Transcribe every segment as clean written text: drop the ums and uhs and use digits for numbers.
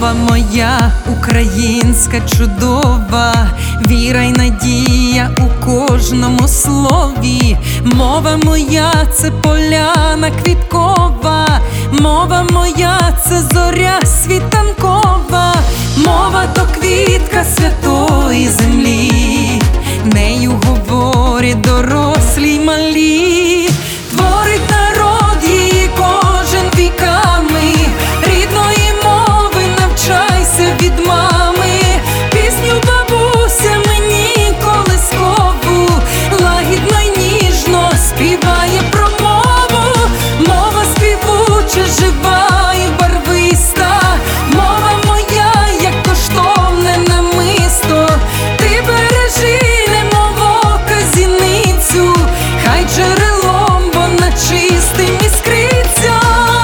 Мова моя українська чудова, віра й надія у кожному слові. Мова моя – це поляна квіткова, мова моя – це зоря світанкова. Мова то квітка святої землі, нею говорять дорослі й малі. Творить народ її кожен віками, рідної мови навчайся від мами. Пісню бабуся мені колискову лагідно й ніжно співає про мову. Мова співуча, жива і барвиста, мова моя, як коштовне намисто. Ти бережи, немов казіницю, хай джерелом вона чистим іскриться.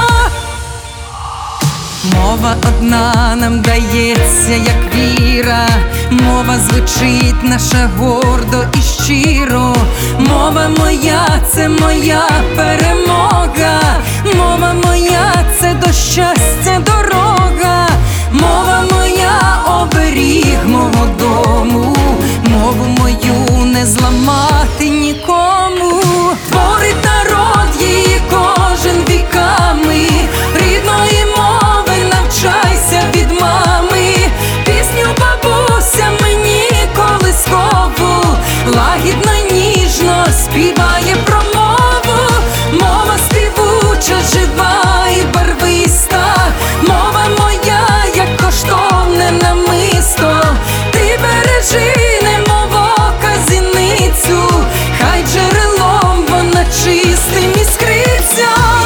Мова одна нам дається, як віра, мова звучить наша гордо і щиро. Мова моя – це моя перемога, мова моя – це до щастя дорога. Мова моя – оберіг мого дому, мову мою не зламати нікому. Творить народ її кожен віками, рідної мови навчайся від мами. Пісню бабуся мені колискову лагідно й ніжно співає про мову. Мова співуча, жива і барвиста, мова моя, як коштовне намисто. Ти бережи, немов казіницю, хай джерелом вона чистим іскриться.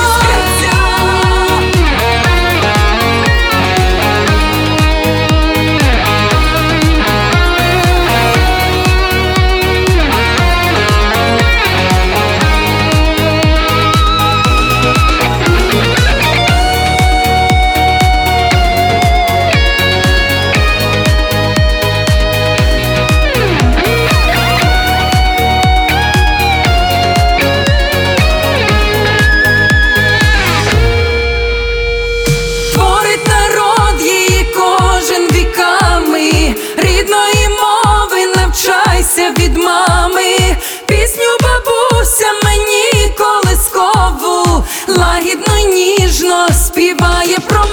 Рідної мови навчайся від мами. Пісню бабуся мені колискову лагідно й ніжно співає про